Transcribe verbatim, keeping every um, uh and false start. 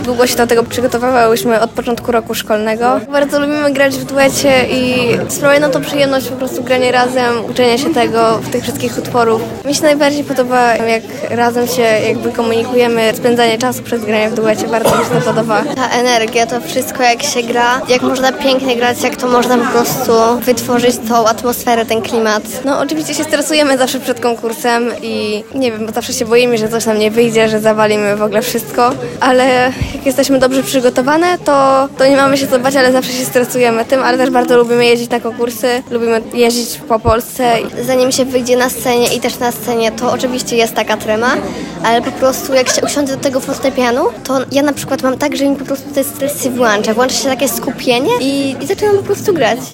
Długo się do tego przygotowywałyśmy od początku roku szkolnego. Bardzo lubimy grać w duecie i sprawia nam to przyjemność po prostu granie razem, uczenie się tego, tych wszystkich utworów. Mi się najbardziej podoba, jak razem się jakby komunikujemy, spędzanie czasu przez granie w duecie, bardzo mi się to podoba. Ta energia, to wszystko jak się gra, jak można pięknie grać, jak to można po prostu wytworzyć tą atmosferę, ten klimat. No oczywiście się stresujemy zawsze przed konkursem i nie wiem, bo zawsze się boimy, że coś nam nie wyjdzie, że zawalimy w ogóle wszystko, ale jak jesteśmy dobrze przygotowane, to, to nie mamy się co bać, ale zawsze się stresujemy tym, ale też bardzo lubimy jeździć na konkursy, lubimy jeździć po Polsce. Zanim się wyjdzie na scenie i też na scenie, to oczywiście jest taka trema, ale po prostu jak się usiądzie do tego fortepianu, to ja na przykład mam tak, że mi po prostu ten stres się włącza. Włącza się takie skupienie i, i zaczynam po prostu grać.